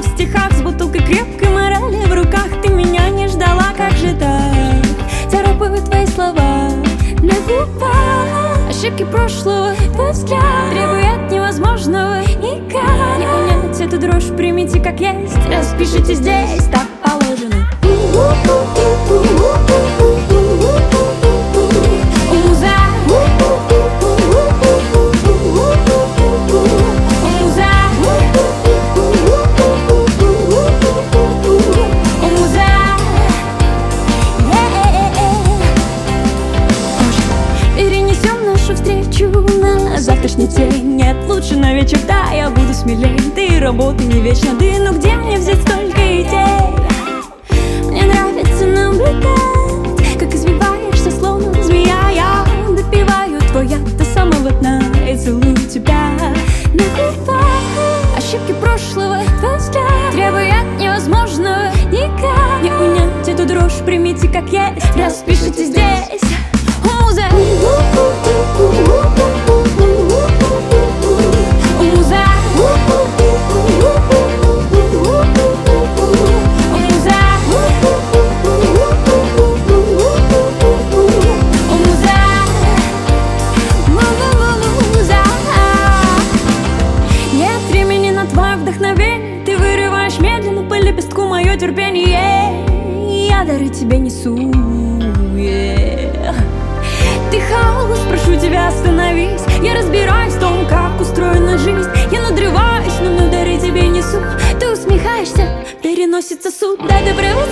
в стихах, с бутылкой крепкой морали в руках. Ты меня не ждала, как же так? Царапают твои слова на губах. Ошибки прошлого, твой взгляд требует невозможного. Никак не унять эту дрожь, примите как есть. Распишите здесь, так положено. Завтрашний день нет, лучше на вечер, да, я буду смелей. Ты работай не вечно, да, но где мне взять столько идей? Мне нравится наблюдать, как извиваешься, словно змея. Я допиваю твой яд до самого дна и целую тебя на губах. Ошибки прошлого, твой взгляд требует невозможного. Никак не унять эту дрожь, примите как есть. Распишите здесь, муза. Ты вырываешь медленно по лепестку мое терпение. Я дары тебе несу, Ты хаос, прошу тебя, остановись. Я разбираюсь в том, как устроена жизнь. Я надрываюсь, но дары тебе несу. Ты усмехаешься, переносится суд. Дай добрый